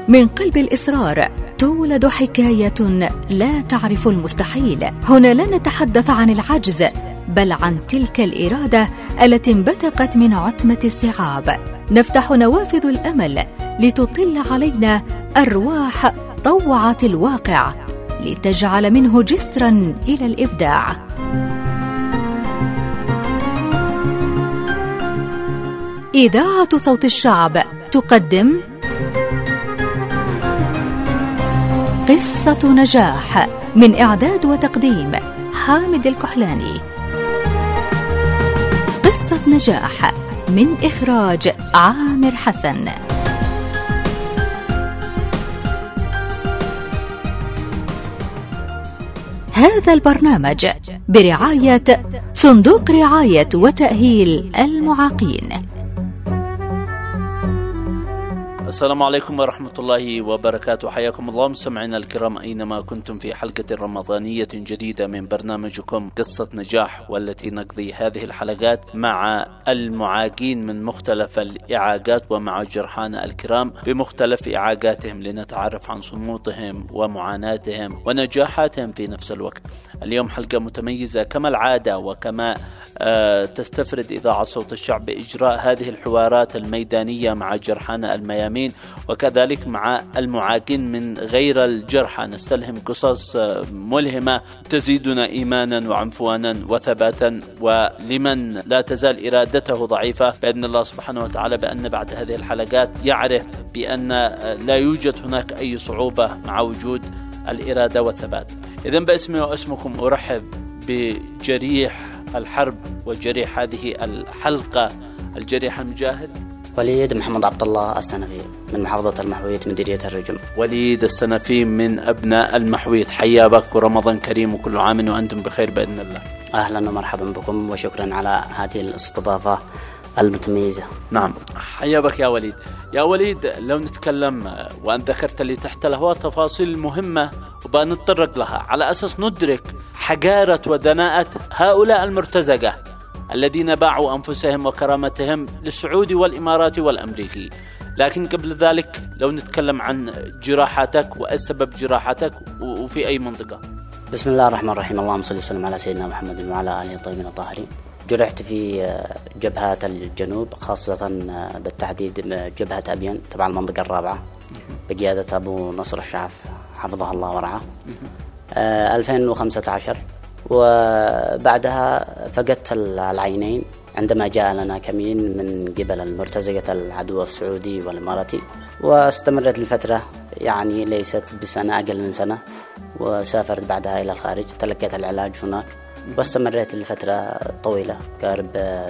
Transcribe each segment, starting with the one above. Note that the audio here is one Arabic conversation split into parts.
من قلب الإصرار تولد حكاية لا تعرف المستحيل. هنا لا نتحدث عن العجز، بل عن تلك الإرادة التي انبثقت من عتمة الصعاب. نفتح نوافذ الأمل لتطل علينا أرواح طوعت الواقع، لتجعل منه جسرا إلى الإبداع. إذاعة صوت الشعب تقدم قصة نجاح، من إعداد وتقديم حامد الكحلاني. قصة نجاح من إخراج عامر حسن. هذا البرنامج برعاية صندوق رعاية وتأهيل المعاقين. السلام عليكم ورحمة الله وبركاته. حياكم الله مستمعينا الكرام أينما كنتم في حلقة رمضانية جديدة من برنامجكم قصة نجاح، والتي نقضي هذه الحلقات مع المعاقين من مختلف الإعاقات ومع جرحانا الكرام بمختلف إعاقاتهم، لنتعرف عن صمودهم ومعاناتهم ونجاحاتهم في نفس الوقت. اليوم حلقة متميزة كما العادة، وكما تستفرد إذاعة صوت الشعب بإجراء هذه الحوارات الميدانية مع جرحانا الميامين، وكذلك مع المعاقين من غير الجرحى. نستلهم قصص ملهمة تزيدنا إيمانا وعنفوانا وثباتا، ولمن لا تزال إرادته ضعيفة بإذن الله سبحانه وتعالى بأن بعد هذه الحلقات يعرف بأن لا يوجد هناك أي صعوبة مع وجود الإرادة والثبات. إذن باسمي واسمكم أرحب بجريح الحرب وجريح هذه الحلقة، الجريح المجاهد وليد محمد عبد الله السنفي من محافظة المحويت مديرية الرجم. وليد السنفي من أبناء المحويت، حيا بك ورمضان كريم وكل عام وأنتم بخير بإذن الله. أهلا ومرحبا بكم وشكرا على هذه الاستضافة المتميزة. نعم، حيا بك يا وليد. يا وليد، لو نتكلم وأن ذكرت لي تحت الهواء تفاصيل مهمة وبنتطرق لها على أساس ندرك حجارة ودناءة هؤلاء المرتزقة الذين باعوا أنفسهم وكرامتهم للسعودي والإماراتي والأمريكي. لكن قبل ذلك لو نتكلم عن جراحاتك وأسباب جراحاتك وفي أي منطقة. بسم الله الرحمن الرحيم، اللهم صل وسلم على سيدنا محمد وعلى آله الطيبين الطاهرين. جرحت في جبهات الجنوب، خاصة بالتحديد جبهة أبين تبع المنطقة الرابعة بقيادة أبو نصر الشعف حفظه الله ورعاه 2015. وبعدها فقدت العينين عندما جاء لنا كمين من قبل المرتزقة العدو السعودي والإماراتي، واستمرت الفترة يعني ليست بسنة، أقل من سنة، وسافرت بعدها إلى الخارج تلقيت العلاج هناك، واستمرت لفترة طويلة قارب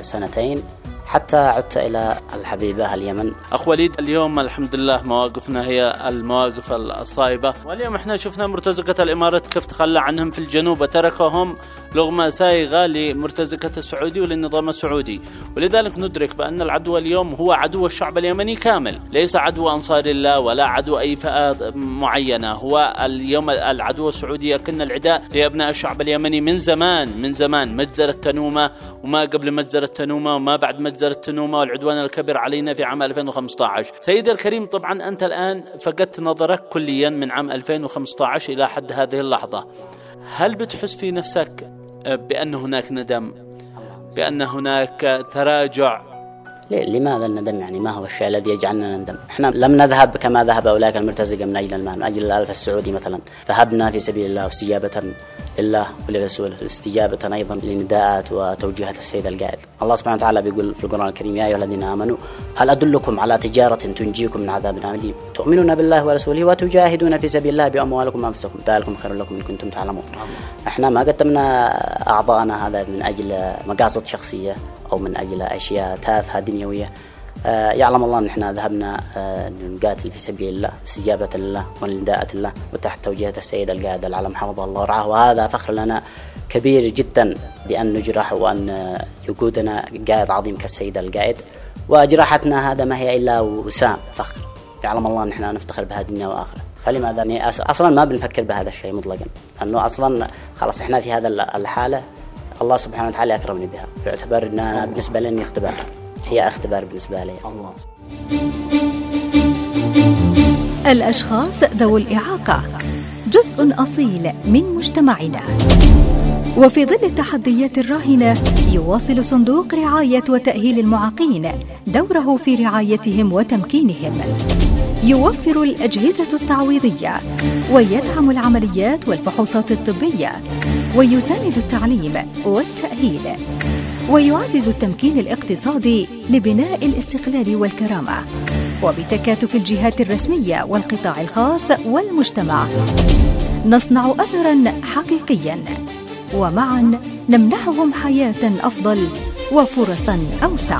2 حتى عدت إلى الحبيبة اليمن. أخ وليد، اليوم الحمد لله مواقفنا هي المواقف الصائبة، واليوم احنا شفنا مرتزقة الإمارات كيف تخلى عنهم في الجنوب وتركهم لغمة سائغة لمرتزقة السعودي وللنظام السعودي. ولذلك ندرك بأن العدو اليوم هو عدو الشعب اليمني كامل، ليس عدو أنصار الله ولا عدو أي فئة معينة. هو اليوم العدو السعودي يكن العداء لأبناء الشعب اليمني من زمان مجزرة تنومة وما قبل مجزرة تنومة وما بعد مجزرة التنومة والعدوان الكبير علينا في عام 2015. سيدي الكريم، طبعا أنت الآن فقدت نظرك كليا من عام 2015 إلى حد هذه اللحظة. هل بتحس في نفسك بأن هناك ندم، بأن هناك تراجع؟ لماذا الندم؟ يعني ما هو الشيء الذي يجعلنا نندم؟ احنا لم نذهب كما ذهب أولئك المرتزقة من أجل المال، من أجل الألف السعودي مثلا. ذهبنا في سبيل الله واستجابة لله ولرسوله، استجابة أيضا لنداءات وتوجيهات السيد القائد. الله سبحانه وتعالى بيقول في القرآن الكريم: يا أيها الذين آمنوا هل أدلكم على تجارة تنجيكم من عذاب أليم تؤمنون بالله ورسوله وتجاهدون في سبيل الله بأموالكم وأنفسكم ذلكم خير لكم إن كنتم تعلمون. احنا ما قدمنا أعضاءنا هذا من أجل مقاصد شخصية أو من أجل أشياء تافهة دنيوية. يعلم الله أن احنا ذهبنا نقاتل في سبيل الله استجابة لله ونداءة الله وتحت توجيهات السيد القائد العلم حفظه الله ورعاه. وهذا فخر لنا كبير جدا بأن نجرح وأن يقودنا قائد عظيم كالسيد القائد. وجراحتنا هذا ما هي إلا وسام فخر. يعلم الله أن احنا نفتخر بها دنيا وآخرة. فلماذا أصلا ما بنفكر بهذا الشيء مطلقا، لأنه أصلا خلاص احنا في هذا الحالة الله سبحانه وتعالى أكرمني بها، يعتبر أنها بالنسبة لي اختبار، هي اختبار بالنسبة لي. الأشخاص ذوي الإعاقة جزء أصيل من مجتمعنا، وفي ظل التحديات الراهنة يواصل صندوق رعاية وتأهيل المعاقين دوره في رعايتهم وتمكينهم، يوفر الأجهزة التعويضية ويدعم العمليات والفحوصات الطبية، ويساند التعليم والتأهيل، ويعزز التمكين الاقتصادي لبناء الاستقلال والكرامة، وبتكاتف الجهات الرسمية والقطاع الخاص والمجتمع نصنع أثراً حقيقياً، ومعاً نمنحهم حياة أفضل وفرصاً أوسع.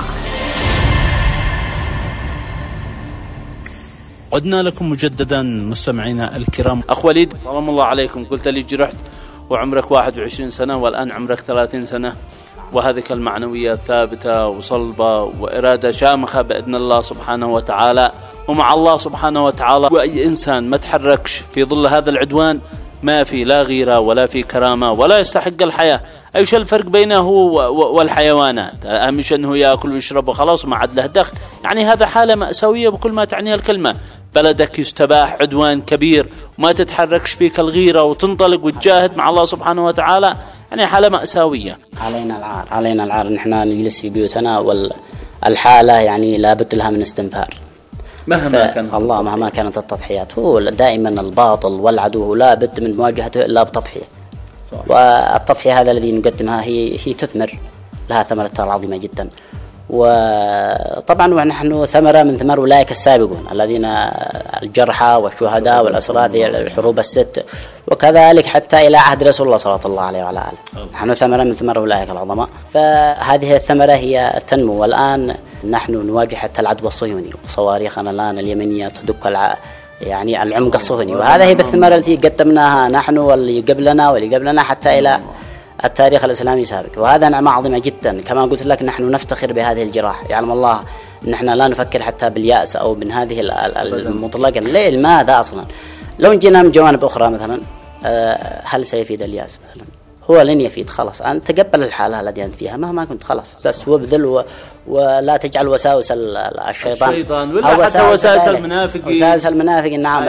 عدنا لكم مجددا مستمعينا الكرام. أخ وليد، سلام الله عليكم. قلت لي جرحت وعمرك 21 سنة والآن عمرك 30 سنة، وهذه المعنوية ثابتة وصلبة وإرادة شامخة بإذن الله سبحانه وتعالى، ومع الله سبحانه وتعالى. وأي إنسان ما تحركش في ظل هذا العدوان ما في لا غيرة ولا في كرامة ولا يستحق الحياة. أيش الفرق بينه والحيوانات؟ أهم شيء أنه يأكل ويشرب وخلاص ما عاد له دخل. يعني هذا حالة مأساوية بكل ما تعنيها الكلمة. بلدك يستباح عدوان كبير وما تتحركش فيك الغيرة وتنطلق وتجاهد مع الله سبحانه وتعالى، يعني حالة مأساوية. علينا العار نحن نجلس في بيوتنا، والحالة يعني لابد لها من استنفار مهما كانت التضحيات. هو دائما الباطل والعدو لابد من مواجهته إلا بتضحية، والتضحية هذا الذي نقدمها هي تثمر لها ثمرة عظيمة جدا. وطبعا ونحن ثمرة من ثمر أولئك السابقون الذين الجرحى والشهداء والأسرى في الحروب الست، وكذلك حتى إلى عهد رسول الله صلى الله عليه وعلى آله. نحن ثمرة من ثمر أولئك العظماء، فهذه الثمرة هي تنمو. والآن نحن نواجه حتى العدو الصهيوني، وصواريخنا الآن اليمنية تدق يعني العمق الصهيوني، وهذا هي بالثمرة التي قدمناها نحن واللي قبلنا حتى إلى التاريخ الإسلامي سابق. وهذا نعمة عظيمة جدا. كما قلت لك نحن نفتخر بهذه الجراح، يعلم الله نحن لا نفكر حتى باليأس أو من هذه المطلقا. ليه؟ لماذا أصلا؟ لو جينا من جوانب أخرى مثلا، هل سيفيد اليأس مثلا؟ هو لن يفيد. خلاص أنت تقبل الحالة التي أنت فيها مهما كنت، خلاص بس وابذل ولا تجعل وساوس الشيطان ولا حتى وساوس المنافقين. نعم،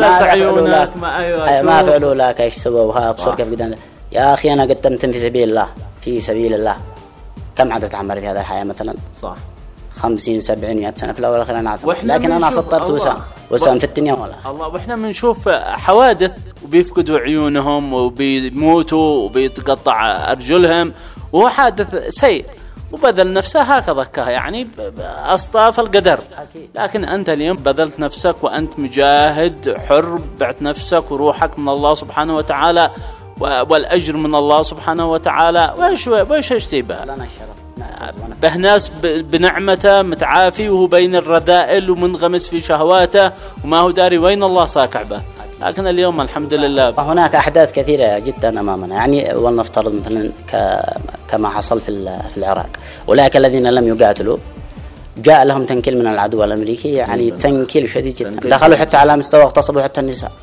ما فعلوا لك ايش سووا. ابصر كيف قدام يا أخي أنا قدمت في سبيل الله كم عدد عمري في هذا الحياة مثلا؟ صح 50 70 100 سنة في الأول والآخر أنا أعتقد، لكن أنا سطرت وسام في الدنيا ولا الله. وإحنا بنشوف حوادث وبيفقدوا عيونهم وبيموتوا وبيتقطع أرجلهم، وهو حادث سيء وبذل نفسه هكذا يعني أصطاف القدر. لكن أنت اليوم بذلت نفسك وأنت مجاهد حر، بعت نفسك وروحك من الله سبحانه وتعالى، والأجر من الله سبحانه وتعالى. وإيش تبى به ناس بنعمته متعافي وهو بين الرذائل ومنغمس في شهواته وما هو داري وين الله ساكع به. لكن اليوم الحمد لله هناك أحداث كثيرة جدا أمامنا، يعني ولنفترض مثلا كما حصل في العراق، أولئك الذين لم يقاتلوا جاء لهم تنكيل من العدو الأمريكي، يعني تنكيل شديد جدا. دخلوا حتى على مستوى اغتصبوا حتى النساء،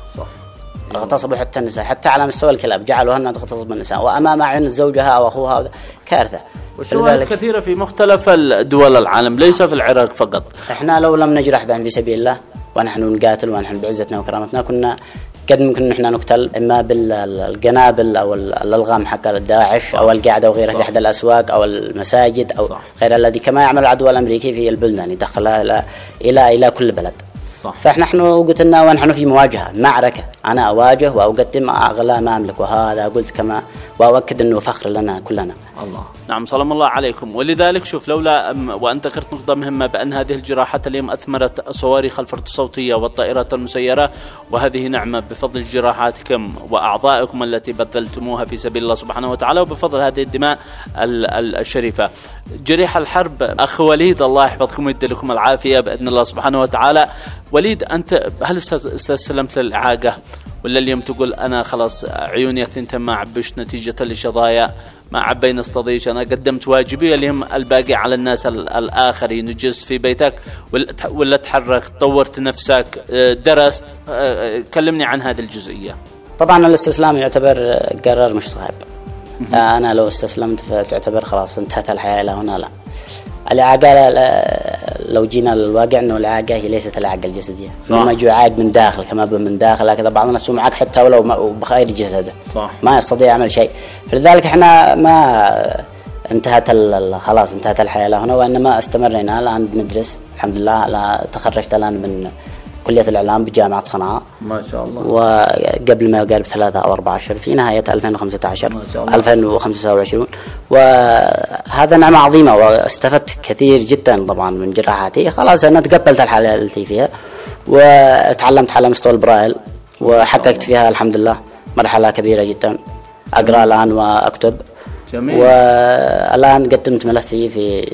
حتى على مستوى الكلاب جعلوهن تغتصب النساء وأمام عين زوجها أو أخوها. كارثة. وشواهد كثيرة في مختلف الدول العالم، ليس في العراق فقط. إحنا لو لم نجرح ذا في سبيل الله ونحن نقاتل ونحن بعزتنا وكرامتنا كنا قد ممكن نحن نقتل إما بالقنابل أو الألغام حق داعش أو القاعدة وغيرها في أحد الأسواق أو المساجد أو غير الذي كما يعمل العدو الأمريكي في البلدان، يدخلها إلى كل بلد. فنحن قلنا ونحن في مواجهة معركة، أنا أواجه وأقدم أغلى ما أملك، وهذا قلت كما وأؤكد أنه فخر لنا كلنا. الله. نعم سلام الله عليكم. ولذلك شوف لولا وأنت ذكرت نقطة مهمة بأن هذه الجراحات اليوم أثمرت صواريخ الفرد الصوتية والطائرات المسيرة، وهذه نعمة بفضل جراحاتكم وأعضائكم التي بذلتموها في سبيل الله سبحانه وتعالى، وبفضل هذه الدماء الشريفة. جريح الحرب أخ وليد الله يحفظكم ويدي لكم العافية بإذن الله سبحانه وتعالى. وليد أنت هل استسلمت للإعاقة ولا اليوم تقول أنا خلاص عيوني الثنتين ما عبشت نتيجة لشظايا ما عبين استضيش، أنا قدمت واجبي اليوم الباقي على الناس الآخرين، نجلس في بيتك ولا تحرك طورت نفسك درست؟ كلمني عن هذه الجزئية. طبعا الاستسلام يعتبر قرار مش صعب. أنا لو استسلمت فتعتبر خلاص انتهت الحياة إلى هنا، لا. الإعاقة لو جينا للواقع أنه الإعاقة هي ليست الإعاقة الجسدية، إنما يعاق من داخل كما من داخل، هكذا بعض الناس معاق حتى ولو بخير جسده ما يستطيع يعمل شيء. فلذلك احنا ما خلاص انتهت الحياة هنا، وإنما استمرنا الآن بندرس الحمد لله. تخرجت الآن من كلية الإعلام بجامعة صنعاء ما شاء الله، وقبل ما يقارب 3 أو 4 أشهر في نهاية 2015 2025. وهذا نعمة عظيمة، واستفدت كثير جدا طبعا من جراحاتي. خلاص أنا تقبلت الحالة التي فيها، وتعلمت على مستوى البرايل، وحققت فيها الحمد لله مرحلة كبيرة جدا. أقرأ الآن وأكتب. جميل. والآن قدمت ملفي في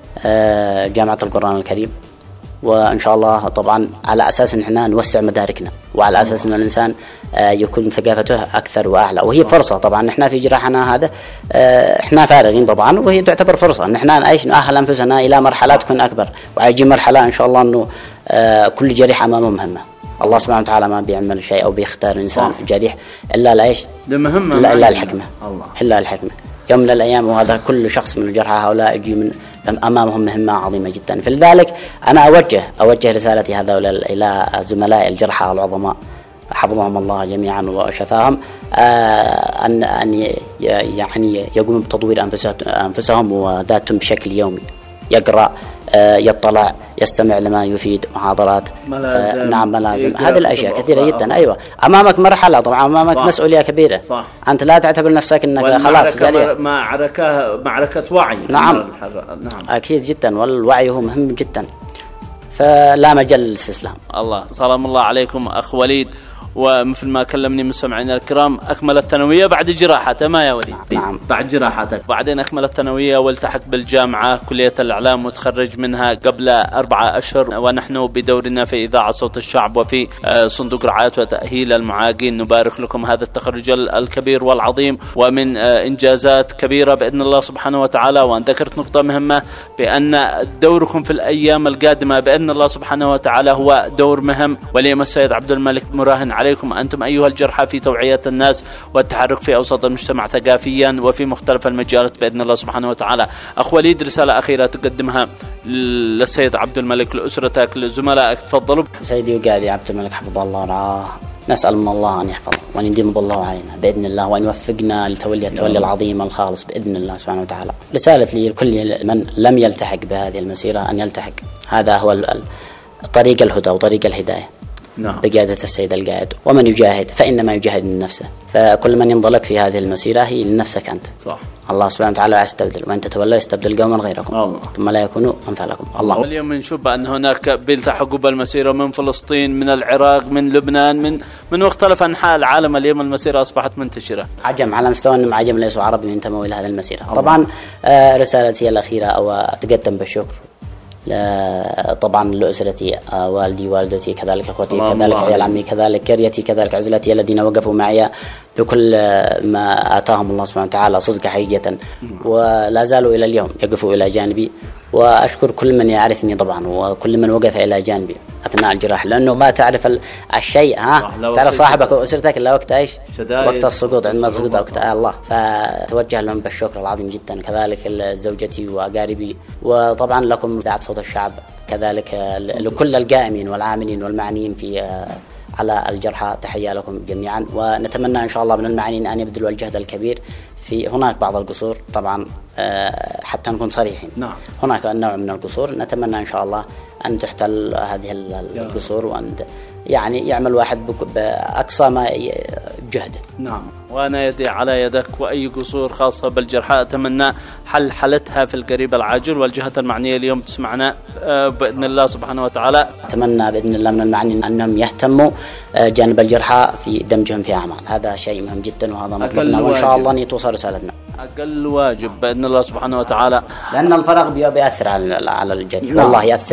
جامعة القرآن الكريم، وإن شاء الله طبعا على أساس إن إحنا نوسع مداركنا، وعلى أساس إن الإنسان يكون ثقافته أكثر وأعلى. وهي فرصة طبعا، إحنا في جراحنا هذا إحنا فارغين طبعا، وهي تعتبر فرصة إن إحنا نأهل أنفسنا إلى مرحلة تكون أكبر، ويجي مرحلة إن شاء الله إنه كل جريح أمامه مهمة. الله سبحانه وتعالى ما بيعمل شيء أو بيختار إنسان جريح إلا لإيش؟ إلا الحكمة. إلا الحكمة. يوم من الأيام، وهذا كل شخص من الجرحى هؤلاء يجي من أمامهم مهمة عظيمة جدا. فلذلك أنا أوجه رسالتي هذا إلى زملاء الجرحى العظماء حفظهم الله جميعا وشفاهم، أن يعني يقوموا بتطوير أنفسهم وذاتهم بشكل يومي، يقرأ، يطلع، يستمع لما يفيد، محاضرات، نعم ملازم، هذه الأشياء كثيرة جدا. أيوة، أمامك مرحلة طبعا، أمامك مسؤولية كبيرة. أنت لا تعتبر نفسك أنك خلاص معركة وعي. نعم أكيد جدا، والوعي هو مهم جدا، فلا مجال للاستسلام. الله سلام الله عليكم أخ وليد. ومثل ما كلمني مستمعينا الكرام، أكمل الثانوية بعد جراحته ما يا وليد؟ نعم. بعد جراحتك، بعدين أكمل الثانوية والتحق بالجامعة كلية الإعلام، وتخرج منها قبل 4 أشهر. ونحن بدورنا في إذاعة صوت الشعب وفي صندوق رعاية وتأهيل المعاقين نبارك لكم هذا التخرج الكبير والعظيم، ومن إنجازات كبيرة بإذن الله سبحانه وتعالى. وأن ذكرت نقطة مهمة، بأن دوركم في الأيام القادمة بإذن الله سبحانه وتعالى هو دور مهم، وليم السيد عبد الملك مراهن عليكم أنتم أيها الجرحى في توعية الناس والتحرك في أوسط المجتمع ثقافيا وفي مختلف المجالات بإذن الله سبحانه وتعالى. أخ وليد، رسالة أخيرة تقدمها للسيد عبد الملك، لأسرتك، لزملائك، تفضلوا. سيدي وقاضي عبد الملك حفظه الله ورعاه، نسأل من الله أن يحفظه وأن يديم الله علينا بإذن الله، وأن يوفقنا لتولي التولي العظيم الخالص بإذن الله سبحانه وتعالى. رسالة لي لكل من لم يلتحق بهذه المسيرة أن يلتحق، هذا هو طريق الهدى وطريق الهداية. نعم. بقيادة السيد القائد. ومن يجاهد فإنما يجاهد من نفسه، فكل من ينضلك في هذه المسيرة هي لنفسك أنت. صح. الله سبحانه وتعالى يستبدل، وأن تتولى يستبدل قوما غيركم ثم لا يكونوا أمثالكم. الله. اليوم نشوف أن هناك بيلتحقوا بالمسيرة من فلسطين، من العراق، من لبنان، من مختلف أنحاء العالم. اليوم المسيرة أصبحت منتشرة. عجم، على مستوى أنهم عجم ليسوا عرب ينتموا إلى هذه المسيرة. طبعا رسالتي الأخيرة أو أتقدم بالشكر طبعا لأسرتي، والدي، والدتي، كذلك أخوتي، كذلك عيال عمي، كذلك قريتي، كذلك عزلتي الذين وقفوا معي بكل ما آتاهم الله سبحانه وتعالى صدق حقيقة، ولا زالوا إلى اليوم يقفوا إلى جانبي. وأشكر كل من يعرفني طبعا، وكل من وقف إلى جانبي أثناء الجراح، لأنه ما تعرف الشيء تعرف صاحبك وأسرتك إلا وقت إيش؟ وقت السقوط، عندما تسقط وقت الله. فتوجه لهم بالشكر العظيم جدا، كذلك زوجتي وأقاربي، وطبعا لكم إذاعة صوت الشعب، كذلك لكل القائمين والعاملين والمعنيين في على الجرحى، تحية لكم جميعا. ونتمنى إن شاء الله من المعنيين أن يبذلوا الجهد الكبير في هناك بعض القصور طبعا، حتى نكون صريحين. نعم. هناك نوع من القصور، نتمنى إن شاء الله أن تحتل هذه القصور، وأن يعني يعمل واحد بأقصى ما جهده. نعم. وأنا يدي على يدك، وأي قصور خاصة بالجرحى أتمنى حلتها في القريب العاجل، والجهات المعنية اليوم تسمعنا بإذن الله سبحانه وتعالى. أتمنى بإذن الله من المعنيين أنهم يهتموا جانب الجرحى في دمجهم في أعمال، هذا شيء مهم جدا، وهذا مطلبنا، وإن شاء الله أن توصل رسالتنا. أقل واجب بإذن الله سبحانه وتعالى، لأن الفراغ بيأثر على الجرح، والله يأثر تأثير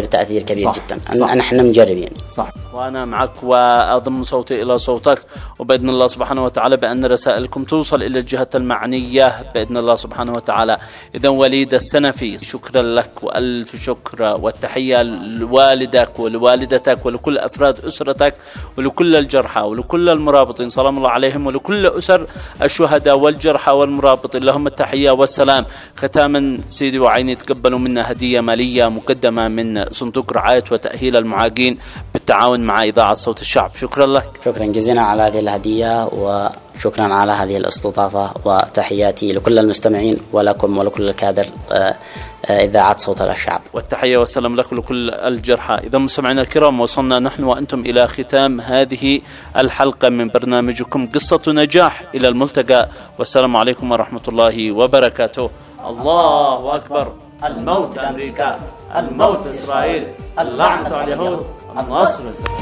كبير جدا. نحن مجربين. صح، وأنا معك وأضم صوتي إلى صوتك، وبإذن الله سبحانه وتعالى بأن رسائلكم توصل إلى الجهات المعنية بإذن الله سبحانه وتعالى. إذا وليد السنفي، شكرا لك وألف شكر، والتحية لوالدك ولوالدتك ولكل أفراد أسرتك ولكل الجرحى ولكل المرابطين سلام الله عليهم، ولكل أسر الشهداء والجرحى والمرابطين لهم التحية والسلام. ختاما سيدي وعيني، تقبلوا منا هدية مالية مقدمة من صندوق رعاية وتأهيل المعاقين بالتعاون مع إذاعة صوت الشعب. شكرا لك. شكرا جزيلا على هذه الهدية، وشكرا على هذه الاستضافة، وتحياتي لكل المستمعين ولكم ولكل الكادر إذاعة صوت الشعب. والتحية والسلام لك ولكل الجرحى. إذا مستمعينا الكرام، وصلنا نحن وأنتم إلى ختام هذه الحلقة من برنامجكم قصة نجاح. إلى الملتقى، والسلام عليكم ورحمة الله وبركاته. الله أكبر. الموت أمريكا، الموت إسرائيل، اللعنة على اليهود، النصر.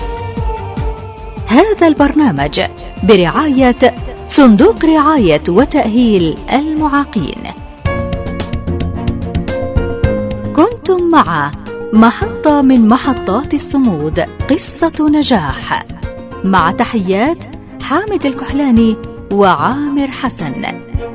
هذا البرنامج برعاية صندوق رعاية وتأهيل المعاقين. كنتم مع محطة من محطات الصمود، قصة نجاح، مع تحيات حامد الكحلاني وعامر حسن.